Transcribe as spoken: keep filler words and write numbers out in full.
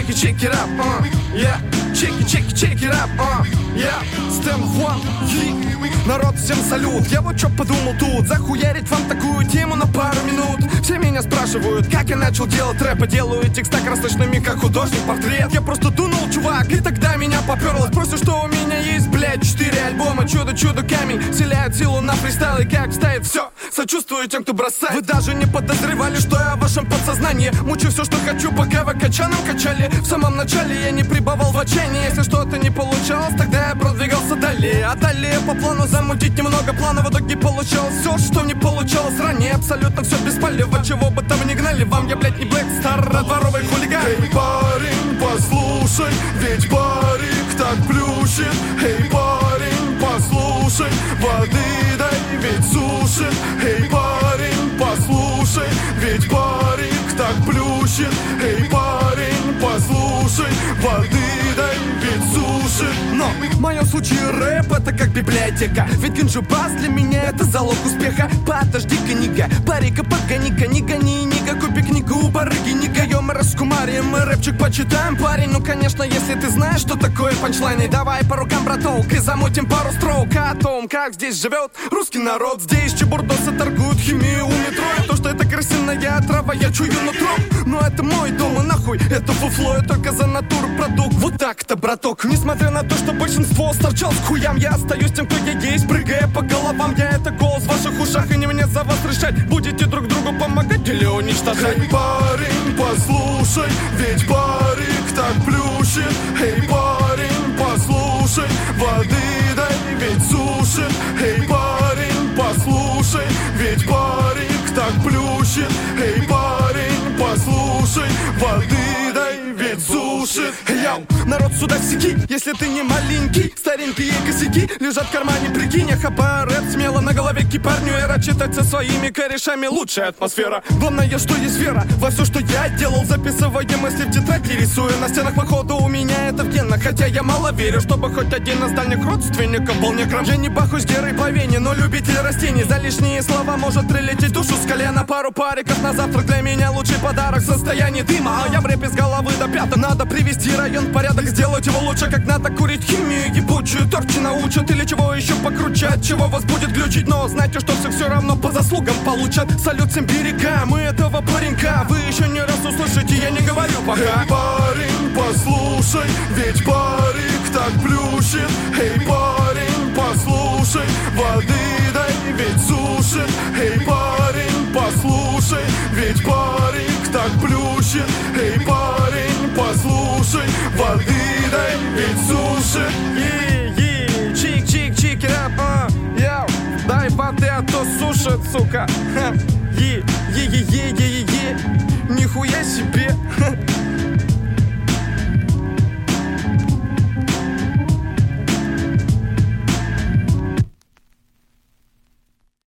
check it, check it up, uh, yeah. Check it, check it, check it up, uh, yeah. Stem One, yeah. Народ, всем салют. Я вот чё подумал тут, захуярить вам такую тему на пару минут. Все меня спрашивают, как я начал делать рэп, и делаю текста красочными, как художник портрет. Я просто дунул, чувак, и тогда меня попёрло. Спросишь, что у меня есть, блядь, четыре альбома. Чудо-чудо камень, вселяет силу на фристайл. И как вставит все, сочувствую тем, кто бросает. Вы даже не подозревали, что я в вашем подсознании мучу все, что хочу, пока вы качаном качали. В самом начале я не пребывал в отчаянии. Если что-то не получалось, тогда я продвигался далее. А далее по плану замутить немного плана. В итоге получалось все, что не получалось ранее. Абсолютно все бесполезно, чего бы там ни гнали. Вам я, блядь, не Блэк Стар, а дворовый хулиган. Эй, парень, послушай, ведь барик так плющит. Эй, парень, послушай, воды дай, ведь сушит. Эй, парень, послушай, ведь барик так плющит. Эй, парень, послушай, воды дай, ведь сушит. Но в моем случае рэп это как библиотека. Ведь ганджубас для меня это залог успеха. Подожди-ка, нига, парика, погони-ка, не гони, нига, купи книгу у барыги, не гаем, мы раскумарим, мы рэпчик почитаем, парень. Ну, конечно, если ты знаешь, что такое панчлайны, давай по рукам, браток, и замутим пару строк о том, как здесь живет русский народ. Здесь чебурдосы торгуют химию у метро. И то, что это крысиная трава, я чую нутром. Но это мой дом, и нахуй это фуфло, я только за натуру продукт. Вот так-то, браток. Несмотря на то, что большинство сторчал с хуям, я остаюсь тем, кто я есть, прыгая по головам. Я это голос в ваших ушах, и не мне за вас решать, будете друг другу помогать или уничтожать. Эй, парень, послушай, ведь барик так плющит. Эй, парень, послушай, воды дай, ведь сушит. Эй, парень, послушай, ведь барик так плющит. Эй, парень, послушай, воды дай, ведь сушит. Йоу, народ, сюда сиди, если ты не маленький. Старенькие косяки лежат в кармане, прикинь. Я хапаю рэп смело на голове кипарню. Эра читать со своими корешами, лучшая атмосфера. Главное, что есть вера во все, что я делал. Записывая мысли в тетрадь и рисую на стенах. Походу у меня это в генах, хотя я мало верю, чтобы хоть один из дальних родственников был некром. Я не бахусь Герой по вене, но любитель растений. За лишние слова может прилететь душу с колена. Пару париков на завтрак для меня лучший подарок. Состояние дыма, а я в рэпе с головы до пяток. Надо привести район в порядок, сделать его лучше, как надо курить химию ебучую. Торчи научат или чего еще покруче, от чего вас будет глючить. Но знайте, что все все равно по заслугам получат. Салют всем берегам и этого паренька вы еще не раз услышите, я не говорю пока. Эй, парень, послушай, ведь барик так плющит. Эй, парень, послушай, воды дай, ведь сушит. Эй, парень, послушай, ведь барик так плющит. Эй, парень, послушай, воды дай, ведь сушит. Е-е, чик-чик-чик, рэп, а, яу. Дай воды, а то сушит, сука. Е-е-е-е-е-е, нихуя себе.